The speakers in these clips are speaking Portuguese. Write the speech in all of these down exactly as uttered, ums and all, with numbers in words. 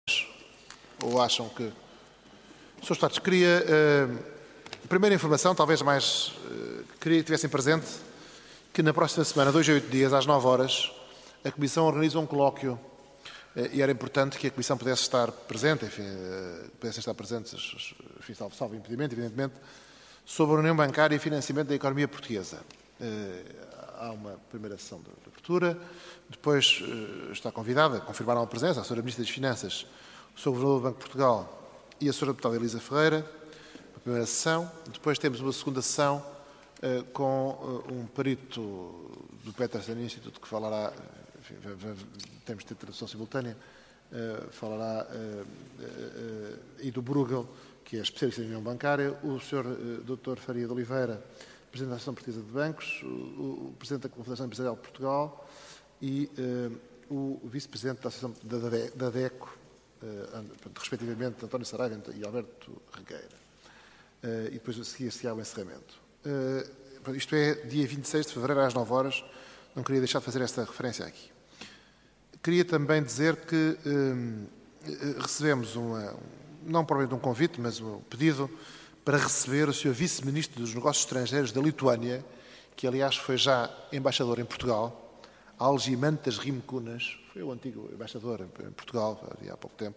ou acham que... senhores Deputados, queria... Uh, primeira informação, talvez mais... Uh, queria que tivessem presente que na próxima semana, dois a oito dias, às nove horas, a Comissão organiza um colóquio uh, e era importante que a Comissão pudesse estar presente, enfim, uh, pudessem estar presentes, enfim, salvo, salvo impedimento, evidentemente, sobre a União Bancária e financiamento da economia portuguesa. Uh, há uma primeira sessão de, de abertura, depois uh, está convidada, confirmaram a presença, a senhora Ministra das Finanças, o senhor Governador do Banco de Portugal e a senhora Deputada Elisa Ferreira, a primeira sessão. Depois temos uma segunda sessão uh, com uh, um perito do Peterson Institute que falará, enfim, temos de ter tradução simultânea, uh, falará, uh, uh, e do Bruegel, que é especialista em União Bancária, o senhor uh, doutor Faria de Oliveira, Presidente da Associação Portuguesa de Bancos, o, o Presidente da Confederação Empresarial de Portugal e uh, o Vice-Presidente da Associação da, da, da DECO, uh, respectivamente António Saraiva e Alberto Regueira. Uh, e depois a seguir-se-á o encerramento. Uh, isto é dia vinte e seis de fevereiro às nove horas, não queria deixar de fazer esta referência aqui. Queria também dizer que um, recebemos uma, não provavelmente um convite, mas um pedido para receber o senhor Vice-Ministro dos Negócios Estrangeiros da Lituânia, que aliás foi já embaixador em Portugal, Algimantas Rimkunas, foi o antigo embaixador em Portugal, há pouco tempo.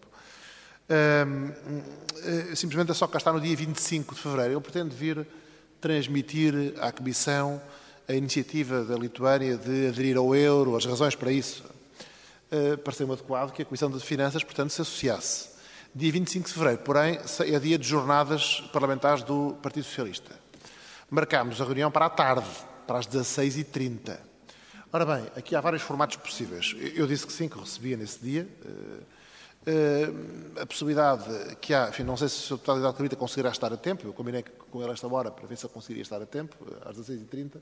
Um, simplesmente é só cá está no dia vinte e cinco de fevereiro. Ele pretende vir transmitir à Comissão a iniciativa da Lituânia de aderir ao euro, as razões para isso. Uh, pareceu-me adequado que a Comissão de Finanças, portanto, se associasse. Dia vinte e cinco de fevereiro, porém, é dia de jornadas parlamentares do Partido Socialista. Marcámos a reunião para a tarde, para as dezasseis e trinta. Ora bem, aqui há vários formatos possíveis. Eu disse que sim, que recebia nesse dia. A possibilidade que há, enfim, não sei se o senhor Deputado Hidalgo Cabrita conseguirá estar a tempo, eu combinei com ele esta hora para ver se ele conseguiria estar a tempo, às dezasseis e trinta.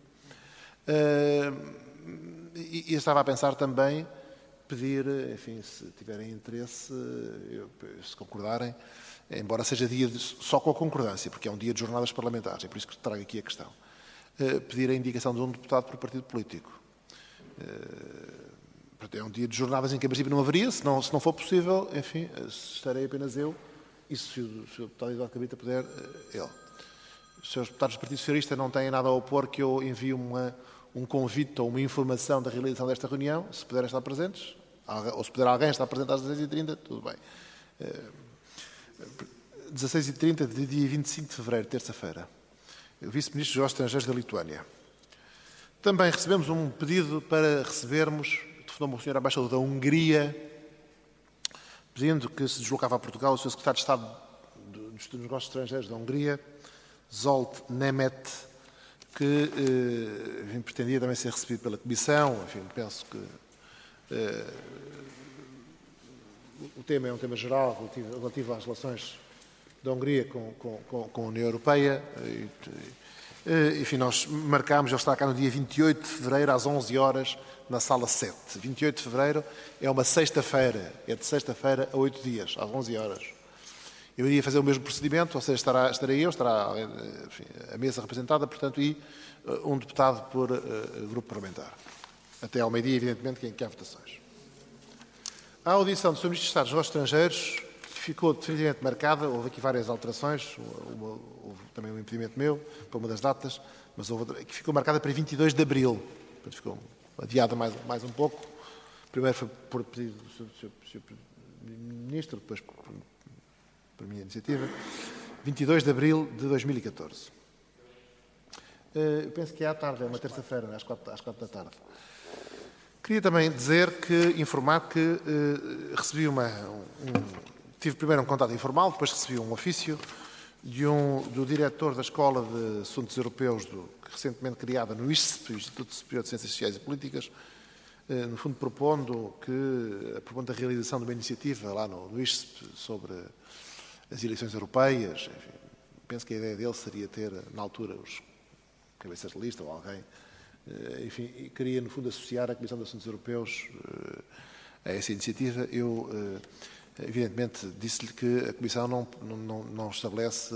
E eu estava a pensar também pedir, enfim, se tiverem interesse, se concordarem, embora seja dia de, só com a concordância, porque é um dia de jornadas parlamentares, é por isso que trago aqui a questão, pedir a indicação de um deputado por partido político. É um dia de jornadas em que, a princípio, não haveria, se não, se não for possível, enfim, estarei apenas eu, e se o senhor Deputado Hidalgo Cabrita puder, ele. Os senhores deputados do Partido Socialista não têm nada a opor que eu envie uma... um convite ou uma informação da realização desta reunião, se puderem estar presentes, ou se puder alguém estar presente às dezasseis e trinta, tudo bem. dezasseis e trinta de dia vinte e cinco de fevereiro, terça-feira. O Vice-Ministro dos Negócios Estrangeiros da Lituânia. Também recebemos um pedido para recebermos, telefonou-me o senhor Embaixador da Hungria, pedindo que se deslocava a Portugal o senhor Secretário de Estado dos Negócios Estrangeiros da Hungria, Zsolt Nemet, que eh, pretendia também ser recebido pela Comissão. Enfim, penso que eh, o tema é um tema geral relativo, relativo às relações da Hungria com, com, com, com a União Europeia. E, eh, enfim, nós marcámos, ele está cá no dia vinte e oito de fevereiro, às onze horas, na sala sete. vinte e oito de fevereiro é uma sexta-feira, é de sexta-feira a oito dias, às onze horas. Eu iria fazer o mesmo procedimento, ou seja, estará, estarei eu, estará enfim, a mesa representada, portanto, e uh, um deputado por uh, grupo parlamentar. Até ao meio-dia, evidentemente, que, que há votações. A audição do senhor Ministro de Estado dos Negócios Estrangeiros ficou definitivamente marcada, houve aqui várias alterações, uma, houve também um impedimento meu, para uma das datas, mas houve, que ficou marcada para vinte e dois de abril. Portanto, ficou adiada mais, mais um pouco. Primeiro foi por pedido do senhor Ministro, depois por por minha iniciativa, vinte e dois de abril de dois mil e catorze. Eu penso que é à tarde, é uma terça-feira, às quatro, às quatro da tarde. Queria também dizer que, informar que eh, recebi uma... Um, tive primeiro um contato informal, depois recebi um ofício de um, do diretor da Escola de Assuntos Europeus, do, recentemente criada no I S P, Instituto Superior de Ciências Sociais e Políticas, eh, no fundo propondo que, propondo a realização de uma iniciativa lá no, no I S P sobre as eleições europeias. Enfim, penso que a ideia dele seria ter, na altura, os cabeças de lista ou alguém, enfim, e queria, no fundo, associar a Comissão de Assuntos Europeus a essa iniciativa. Eu, evidentemente, disse-lhe que a Comissão não, não, não estabelece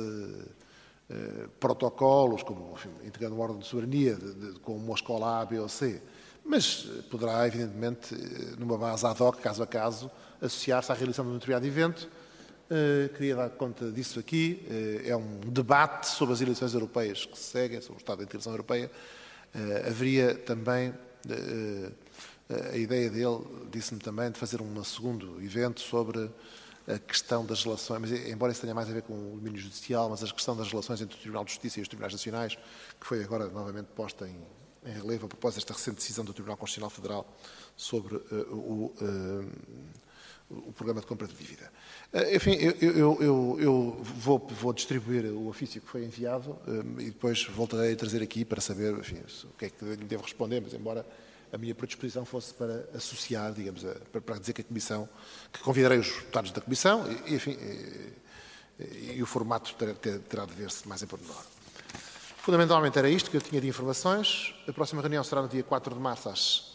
protocolos, como, enfim, integrando uma ordem de soberania, de, de, como uma escola A, B ou C, mas poderá, evidentemente, numa base ad hoc, caso a caso, associar-se à realização de um determinado evento. Uh, queria dar conta disso aqui. Uh, é um debate sobre as eleições europeias que se seguem, sobre o estado da integração europeia. Uh, haveria também uh, a ideia dele, disse-me também, de fazer um segundo evento sobre a questão das relações, mas embora isso tenha mais a ver com o domínio judicial, mas a questão das relações entre o Tribunal de Justiça e os Tribunais Nacionais, que foi agora novamente posta em, em relevo a propósito desta recente decisão do Tribunal Constitucional Federal sobre uh, o, uh, o programa de compra de dívida. Uh, enfim, eu, eu, eu, eu vou, vou distribuir o ofício que foi enviado uh, e depois voltarei a trazer aqui para saber, enfim, o que é que lhe devo responder, mas embora a minha predisposição fosse para associar, digamos, a, para, para dizer que a Comissão, que convidarei os deputados da Comissão, e, enfim, e, e, e o formato terá, terá de ver-se mais em pormenor. Fundamentalmente era isto que eu tinha de informações. A próxima reunião será no dia quatro de março, às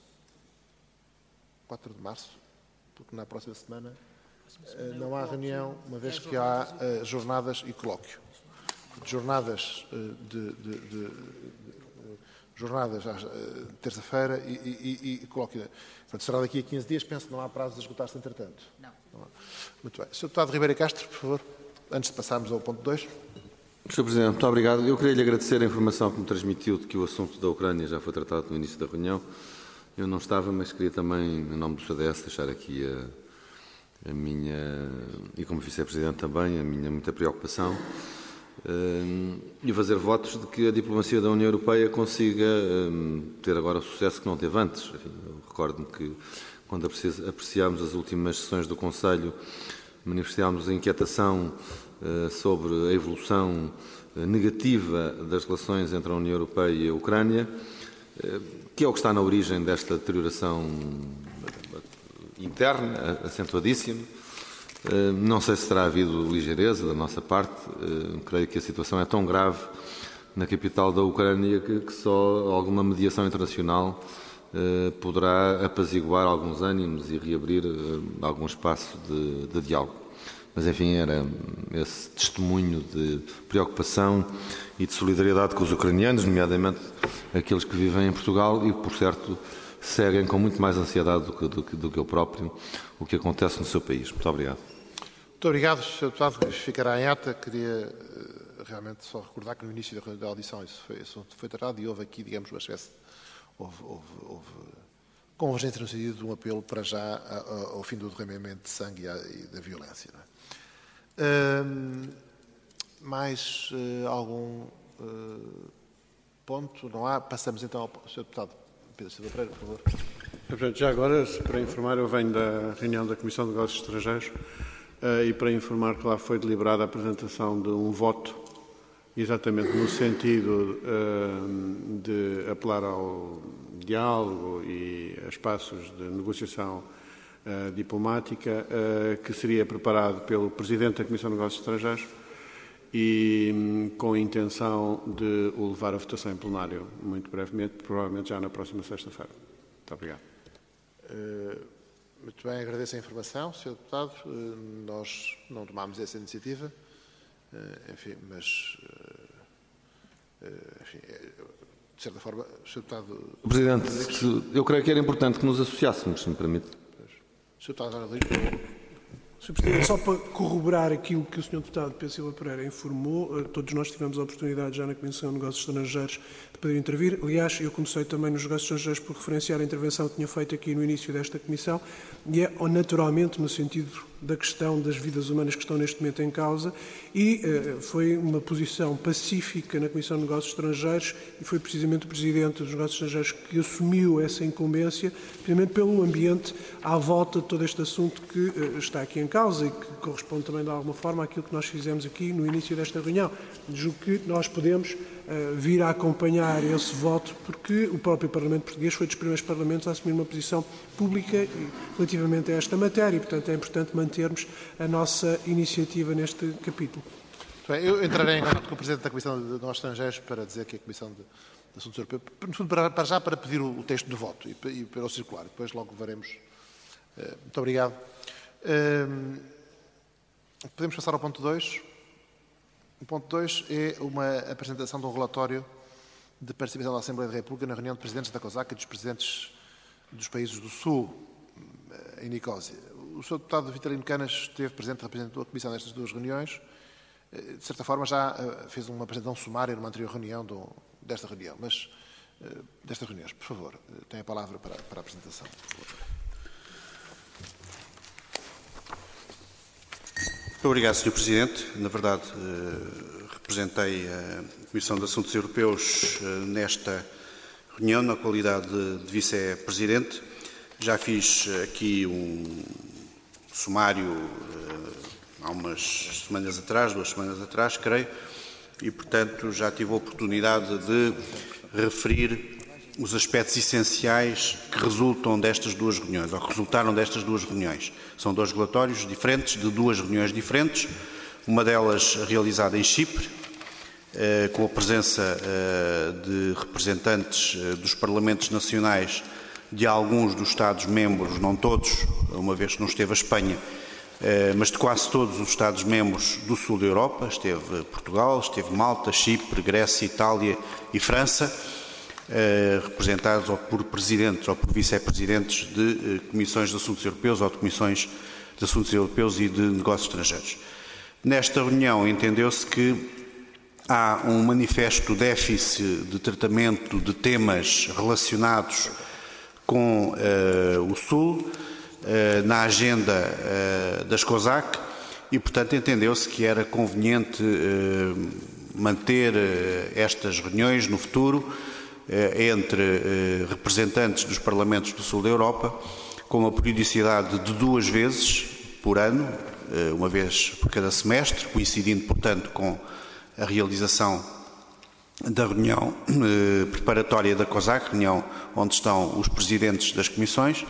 quatro de março, porque na próxima semana não há reunião, uma vez que há uh, jornadas e colóquio. Jornadas uh, de, de, de, de jornadas às uh, terça-feira e, e, e, e colóquio. Portanto, será daqui a quinze dias, penso que não há prazo de esgotar-se entretanto. Não. não há. Muito bem. senhor Deputado Ribeira Castro, por favor, antes de passarmos ao ponto dois. senhor Presidente, muito obrigado. Eu queria lhe agradecer a informação que me transmitiu de que o assunto da Ucrânia já foi tratado no início da reunião. Eu não estava, mas queria também, em nome do C D S, deixar aqui a, a minha, e como Vice-Presidente também, a minha muita preocupação e fazer votos de que a diplomacia da União Europeia consiga um, ter agora o sucesso que não teve antes. Recordo-me que, quando apreciámos as últimas sessões do Conselho, manifestámos a inquietação uh, sobre a evolução uh, negativa das relações entre a União Europeia e a Ucrânia, uh, que é o que está na origem desta deterioração interna, acentuadíssima. Não sei se terá havido ligeireza da nossa parte. Creio que a situação é tão grave na capital da Ucrânia que, que só alguma mediação internacional poderá apaziguar alguns ânimos e reabrir algum espaço de, de diálogo. Mas, enfim, era esse testemunho de preocupação e de solidariedade com os ucranianos, nomeadamente aqueles que vivem em Portugal e, por certo, seguem com muito mais ansiedade do que, do, que, do que eu próprio o que acontece no seu país. Muito obrigado. Muito obrigado, senhor Deputado. Ficará em ata. Queria uh, realmente só recordar que no início da, da audição isso foi, isso foi tratado e houve aqui, digamos, uma espécie, houve, houve, houve convergência no sentido de um apelo para já a, a, ao fim do derramamento de sangue e, a, e da violência. Não é? uh, mais uh, algum uh, ponto? Não há? Passamos então ao senhor Deputado Pedro Silva Pereira, por favor. Portanto, já agora, para informar, eu venho da reunião da Comissão de Negócios Estrangeiros uh, e para informar que lá foi deliberada a apresentação de um voto, exatamente no sentido uh, de apelar ao diálogo e a espaços de negociação uh, diplomática, uh, que seria preparado pelo Presidente da Comissão de Negócios Estrangeiros e um, com a intenção de o levar à votação em plenário muito brevemente, provavelmente já na próxima sexta-feira. Muito obrigado. Uh, muito bem, agradeço a informação, senhor Deputado. Uh, nós não tomámos essa iniciativa, uh, enfim, mas, uh, uh, enfim, de certa forma, senhor Deputado... Presidente, eu creio que era importante que nos associássemos, se me permite. senhor Deputado Rodrigues. senhor Presidente, só para corroborar aquilo que o senhor Deputado Pedro Silva Pereira informou, todos nós tivemos a oportunidade já na Comissão de Negócios Estrangeiros de poder intervir. Aliás, eu comecei também nos negócios estrangeiros por referenciar a intervenção que tinha feito aqui no início desta Comissão e é naturalmente no sentido da questão das vidas humanas que estão neste momento em causa e uh, foi uma posição pacífica na Comissão de Negócios Estrangeiros e foi precisamente o Presidente dos Negócios Estrangeiros que assumiu essa incumbência, precisamente pelo ambiente à volta de todo este assunto que uh, está aqui em causa e que corresponde também de alguma forma àquilo que nós fizemos aqui no início desta reunião. Julgo que nós podemos uh, vir a acompanhar esse voto porque o próprio Parlamento Português foi dos primeiros parlamentos a assumir uma posição pública relativamente a esta matéria e, portanto, é importante mantermos a nossa iniciativa neste capítulo. Muito bem, eu entrarei em contato com o Presidente da Comissão de Negócios Estrangeiros para dizer que a Comissão de, de Assuntos Europeus, para, para já para pedir o, o texto do voto e, e para o circular. Depois logo veremos. Uh, muito obrigado. Uh, podemos passar ao ponto dois. O ponto dois é uma apresentação de um relatório de participação da Assembleia da República na reunião de presidentes da COSAC e dos presidentes dos países do Sul, em Nicósia. O senhor deputado Vitalino Canas esteve presente, representou a Comissão nestas duas reuniões. De certa forma, já fez uma apresentação sumária numa anterior reunião do, desta reunião, mas destas reuniões, por favor, tem a palavra para, para a apresentação. Muito obrigado, senhor Presidente. Na verdade, representei a Comissão de Assuntos Europeus nesta reunião, na qualidade de Vice-Presidente. Já fiz aqui um sumário há umas semanas atrás, duas semanas atrás, creio, e, portanto, já tive a oportunidade de referir os aspectos essenciais que resultam destas duas reuniões, ou que resultaram destas duas reuniões. São dois relatórios diferentes, de duas reuniões diferentes, uma delas realizada em Chipre, eh, com a presença eh, de representantes eh, dos Parlamentos Nacionais de alguns dos Estados-membros, não todos, uma vez que não esteve a Espanha, eh, mas de quase todos os Estados-membros do sul da Europa. Esteve Portugal, esteve Malta, Chipre, Grécia, Itália e França, eh, representados ou por presidentes ou por vice-presidentes de eh, comissões de assuntos europeus ou de comissões de assuntos europeus e de negócios estrangeiros. Nesta reunião entendeu-se que há um manifesto déficit de tratamento de temas relacionados com uh, o Sul uh, na agenda uh, das COSAC e, portanto, entendeu-se que era conveniente uh, manter uh, estas reuniões no futuro uh, entre uh, representantes dos Parlamentos do Sul da Europa, com uma periodicidade de duas vezes por ano, uh, uma vez por cada semestre, coincidindo, portanto, com a realização da reunião eh, preparatória da COSAC, reunião onde estão os presidentes das comissões,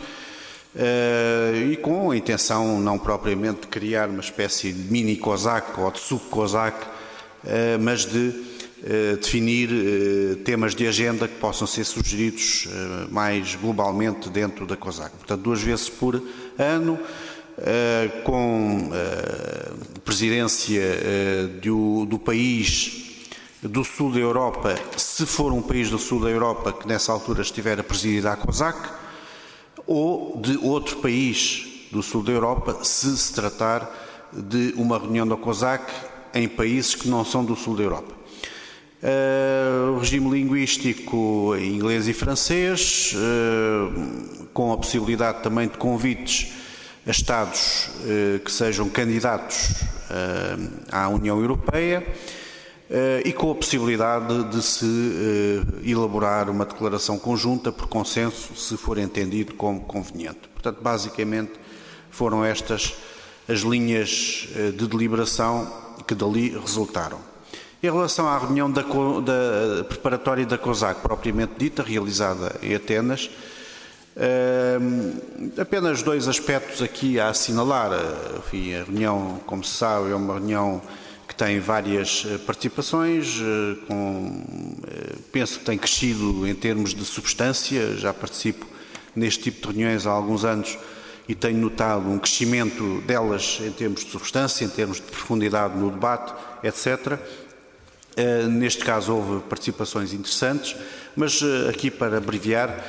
eh, e com a intenção não propriamente de criar uma espécie de mini-COSAC ou de sub-COSAC, eh, mas de eh, definir eh, temas de agenda que possam ser sugeridos eh, mais globalmente dentro da COSAC. Portanto, duas vezes por ano, eh, com eh, presidência eh, do, do país do sul da Europa, se for um país do sul da Europa que nessa altura estiver a presidir a COSAC, ou de outro país do sul da Europa, se se tratar de uma reunião da COSAC em países que não são do sul da Europa. Uh, o regime linguístico em inglês e francês, uh, com a possibilidade também de convites a Estados uh, que sejam candidatos uh, à União Europeia, Uh, e com a possibilidade de se uh, elaborar uma declaração conjunta por consenso, se for entendido como conveniente. Portanto, basicamente, foram estas as linhas uh, de deliberação que dali resultaram. Em relação à reunião da, da preparatória da COSAC, propriamente dita, realizada em Atenas, uh, apenas dois aspectos aqui a assinalar. Enfim, a reunião, como se sabe, é uma reunião que tem várias participações, com, penso que tem crescido em termos de substância. Já participo neste tipo de reuniões há alguns anos e tenho notado um crescimento delas em termos de substância, em termos de profundidade no debate, etcétera. Neste caso houve participações interessantes, mas aqui para abreviar,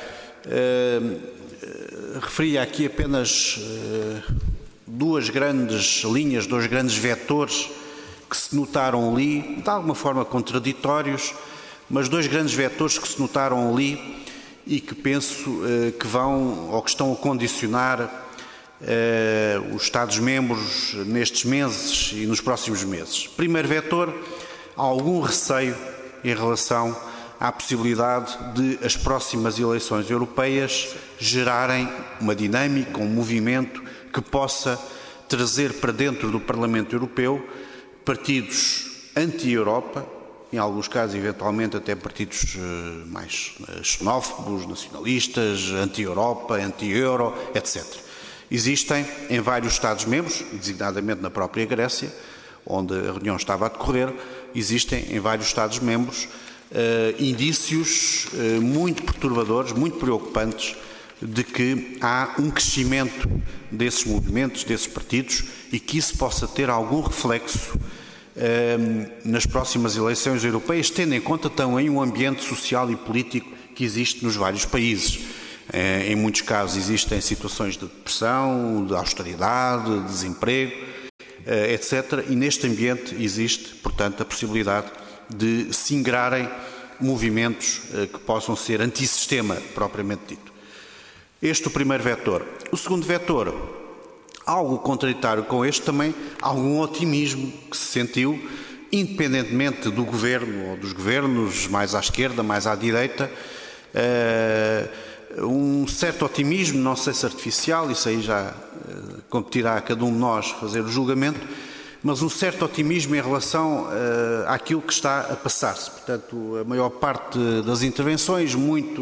referia aqui apenas duas grandes linhas, dois grandes vetores que se notaram ali, de alguma forma contraditórios, mas dois grandes vetores que se notaram ali e que penso eh, que vão ou que estão a condicionar eh, os Estados-membros nestes meses e nos próximos meses. Primeiro vetor, há algum receio em relação à possibilidade de as próximas eleições europeias gerarem uma dinâmica, um movimento que possa trazer para dentro do Parlamento Europeu partidos anti-Europa, em alguns casos, eventualmente, até partidos mais xenófobos, nacionalistas, anti-Europa, anti-Euro, etcétera. Existem em vários Estados-membros, designadamente na própria Grécia, onde a reunião estava a decorrer, existem em vários Estados-membros uh, indícios uh, muito perturbadores, muito preocupantes, de que há um crescimento desses movimentos, desses partidos, e que isso possa ter algum reflexo nas próximas eleições europeias, tendo em conta também o ambiente social e político que existe nos vários países. Em muitos casos existem situações de depressão, de austeridade, de desemprego, etcétera. E neste ambiente existe, portanto, a possibilidade de se ingrarem movimentos que possam ser antissistema, propriamente dito. Este é o primeiro vetor. O segundo vetor, algo contraditório com este, também algum otimismo que se sentiu, independentemente do governo ou dos governos, mais à esquerda, mais à direita, um certo otimismo, não sei se artificial, isso aí já competirá a cada um de nós fazer o julgamento, mas um certo otimismo em relação uh, àquilo que está a passar-se. Portanto, a maior parte das intervenções, muito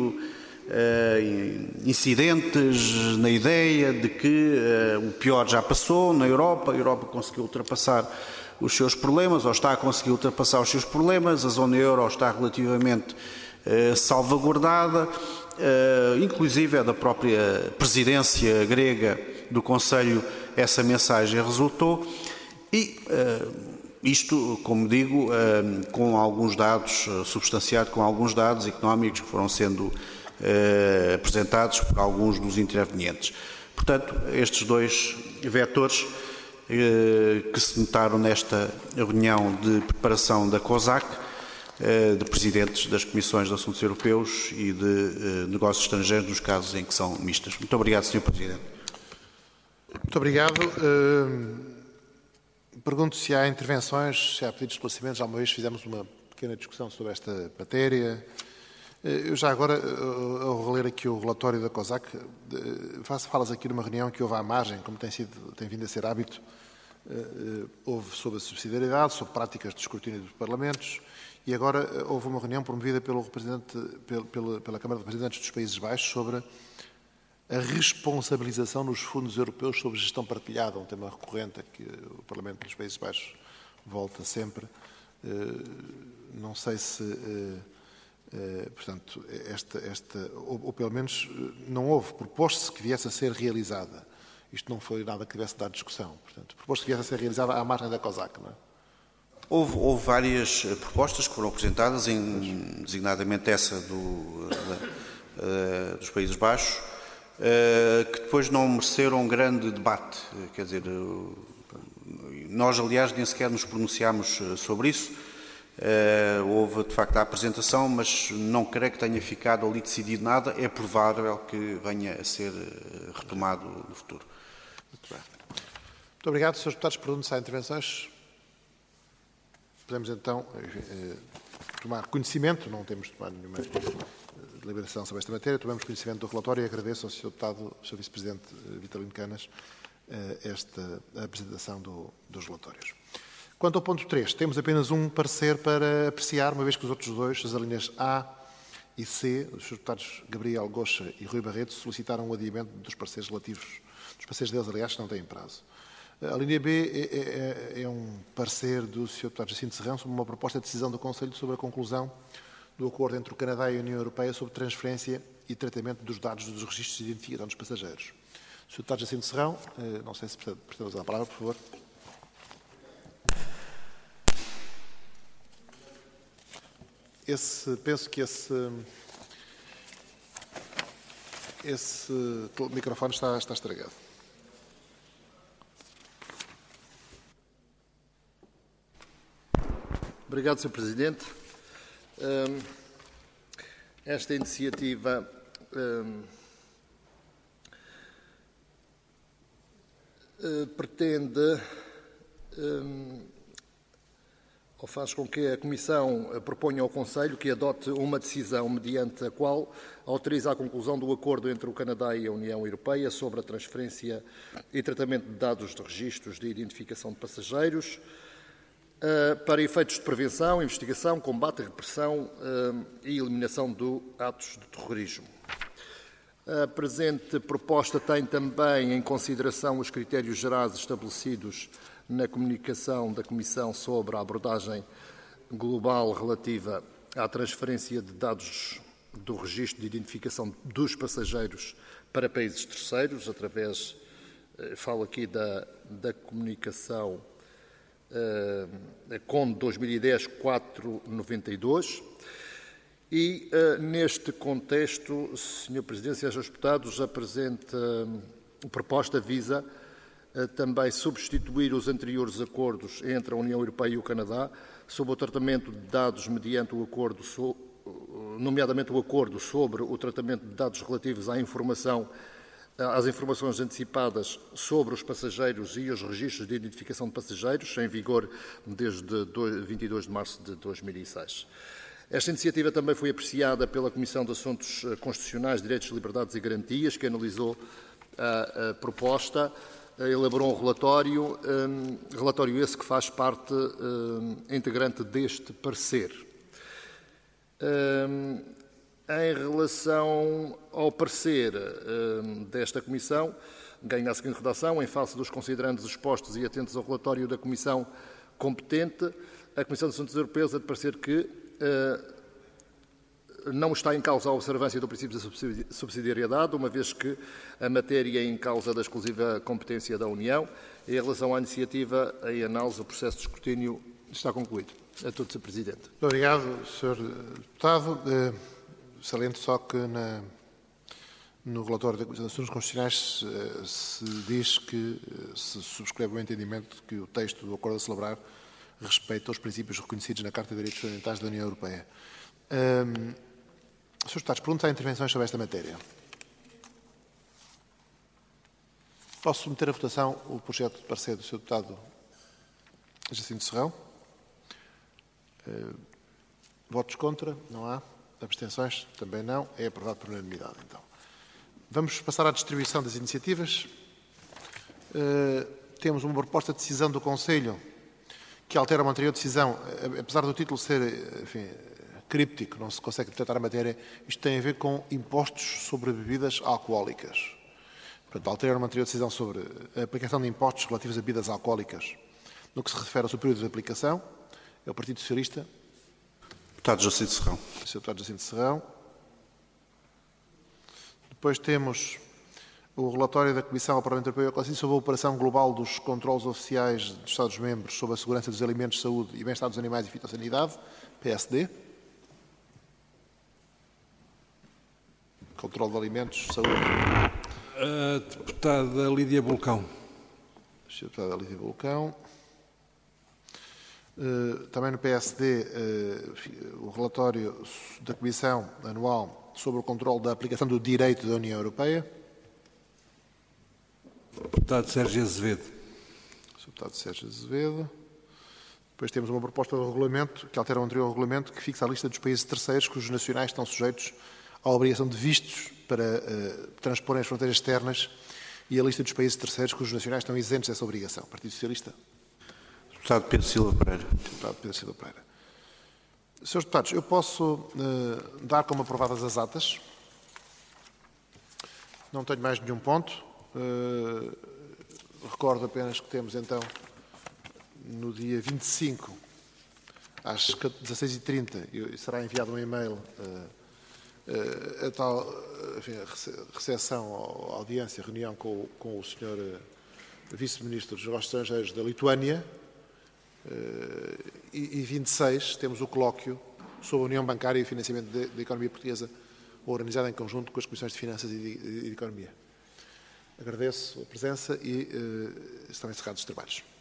uh, incidentes na ideia de que uh, o pior já passou na Europa, a Europa conseguiu ultrapassar os seus problemas, ou está a conseguir ultrapassar os seus problemas, a zona euro está relativamente uh, salvaguardada, uh, inclusive é da própria presidência grega do Conselho essa mensagem resultou. E uh, isto, como digo, uh, com alguns dados, uh, substanciado com alguns dados económicos que foram sendo uh, apresentados por alguns dos intervenientes. Portanto, estes dois vetores uh, que se notaram nesta reunião de preparação da COSAC, uh, de presidentes das Comissões de Assuntos Europeus e de uh, Negócios Estrangeiros, nos casos em que são mistas. Muito obrigado, senhor Presidente. Muito obrigado. Uh... Pergunto se há intervenções, se há pedidos de esclarecimentos. Já uma vez fizemos uma pequena discussão sobre esta matéria. Eu já agora, ao reler aqui o relatório da COSAC, falas aqui numa reunião que houve à margem, como tem, sido, tem vindo a ser hábito, houve sobre a subsidiariedade, sobre práticas de escrutínio dos parlamentos, e agora houve uma reunião promovida pelo representante, pela, pela Câmara de Representantes dos Países Baixos sobre a responsabilização nos fundos europeus sobre gestão partilhada, um tema recorrente a que o Parlamento dos Países Baixos volta sempre. Não sei se, portanto, esta, esta ou, ou pelo menos não houve, propôs-se que viesse a ser realizada. Isto não foi nada que tivesse dado discussão. Portanto, propôs-se que viesse a ser realizada à margem da COSAC, não é? Houve, houve várias propostas que foram apresentadas, em, designadamente essa do, da, dos Países Baixos, que depois não mereceram um grande debate. Quer dizer, nós, aliás, nem sequer nos pronunciámos sobre isso. Houve, de facto, a apresentação, mas não creio que tenha ficado ali decidido nada. É provável que venha a ser retomado no futuro. Muito bem. Muito obrigado. senhores Deputados, pergunto se há intervenções. Podemos, então, tomar conhecimento. Não temos de tomar nenhuma deliberação sobre esta matéria. Tomamos conhecimento do relatório e agradeço ao senhor Deputado, ao senhor Vice-Presidente Vitalino Canas, esta apresentação do, dos relatórios. Quanto ao ponto três, temos apenas um parecer para apreciar, uma vez que os outros dois, as alíneas A e C, os senhores Deputados Gabriel Goxa e Rui Barreto, solicitaram o adiamento dos pareceres relativos, dos pareceres deles, aliás, que não têm prazo. A linha B é, é, é um parecer do senhor Deputado Jacinto Serrão sobre uma proposta de decisão do Conselho sobre a conclusão do acordo entre o Canadá e a União Europeia sobre transferência e tratamento dos dados dos registros de identificação dos passageiros. senhor Deputado Jacinto Serrão, não sei se pretende usar a palavra, por favor. Esse, penso que esse, esse microfone está, está estragado. Obrigado, senhor Presidente. Esta iniciativa pretende ou faz com que a Comissão proponha ao Conselho que adote uma decisão mediante a qual autoriza a conclusão do acordo entre o Canadá e a União Europeia sobre a transferência e tratamento de dados de registros de identificação de passageiros para efeitos de prevenção, investigação, combate, repressão e eliminação de atos de terrorismo. A presente proposta tem também em consideração os critérios gerais estabelecidos na comunicação da Comissão sobre a abordagem global relativa à transferência de dados do registro de identificação dos passageiros para países terceiros, através, falo aqui da, da comunicação C O N dois mil e dez quatrocentos e noventa e dois. E, neste contexto, senhor Presidente, senhores deputados, apresenta a proposta visa também substituir os anteriores acordos entre a União Europeia e o Canadá sobre o tratamento de dados mediante o acordo, nomeadamente o acordo sobre o tratamento de dados relativos à informação, às informações antecipadas sobre os passageiros e os registros de identificação de passageiros, em vigor desde vinte e dois de março de dois mil e seis. Esta iniciativa também foi apreciada pela Comissão de Assuntos Constitucionais, Direitos, Liberdades e Garantias, que analisou a, a proposta, elaborou um relatório, um, relatório esse que faz parte um, integrante deste parecer. Um, em relação ao parecer um, desta Comissão, ganha a seguinte redação: em face dos considerandos expostos e atentos ao relatório da Comissão competente, a Comissão de Assuntos Europeus é de parecer que uh, não está em causa a observância do princípio da subsidiariedade, uma vez que a matéria é em causa da exclusiva competência da União. Em relação à iniciativa, em análise, o processo de escrutínio está concluído. É tudo, senhor Presidente. Muito obrigado, senhor Deputado. Uh, saliento só que na, no relatório da Comissão de Assuntos Constitucionais uh, se diz que uh, se subscreve o entendimento de que o texto do acordo a celebrar respeita os princípios reconhecidos na Carta de Direitos Fundamentais da União Europeia. Um, senhores Deputados, pergunto a intervenções sobre esta matéria. Posso submeter à votação o projeto de parecer do senhor Deputado Jacinto Serrão? Uh, votos contra? Não há. Abstenções? Também não. É aprovado por unanimidade, então. Vamos passar à distribuição das iniciativas. Uh, temos uma proposta de decisão do Conselho que altera uma anterior decisão. Apesar do título ser, enfim, críptico, não se consegue detectar a matéria, isto tem a ver com impostos sobre bebidas alcoólicas. Portanto, altera uma anterior decisão sobre a aplicação de impostos relativos a bebidas alcoólicas. No que se refere ao seu período de aplicação, é o Partido Socialista. Deputado Jacinto Serrão. O senhor Deputado Jacinto Serrão. Depois temos o relatório da Comissão ao Parlamento Europeu sobre a operação global dos controlos oficiais dos Estados-membros sobre a segurança dos alimentos, saúde e bem-estar dos animais e fitossanidade, P S D. Controlo de alimentos, saúde. A deputada Lídia Bulcão. A deputada Lídia Bulcão. Uh, também no P S D, uh, o relatório da Comissão Anual sobre o controle da aplicação do direito da União Europeia. Deputado Sérgio Azevedo. senhor Deputado Sérgio Azevedo. Depois temos uma proposta de regulamento que altera o anterior regulamento que fixa a lista dos países terceiros cujos nacionais estão sujeitos à obrigação de vistos para uh, transporem as fronteiras externas e a lista dos países terceiros cujos nacionais estão isentos dessa obrigação. Partido Socialista. Deputado Pedro Silva Pereira. Deputado Pedro Silva Pereira. senhores Deputados, eu posso uh, dar como aprovadas as atas. Não tenho mais nenhum ponto. Uh, recordo apenas que temos então no dia vinte e cinco às dezasseis e trinta e será enviado um e-mail uh, uh, a tal enfim, a recepção, a audiência, a reunião com, com o senhor uh, Vice-Ministro dos Negócios Estrangeiros da Lituânia uh, e, e vinte e seis temos o colóquio sobre a União Bancária e o Financiamento da Economia Portuguesa, organizado em conjunto com as Comissões de Finanças e de, de, de Economia. Agradeço a presença e uh, estão encerrados os trabalhos.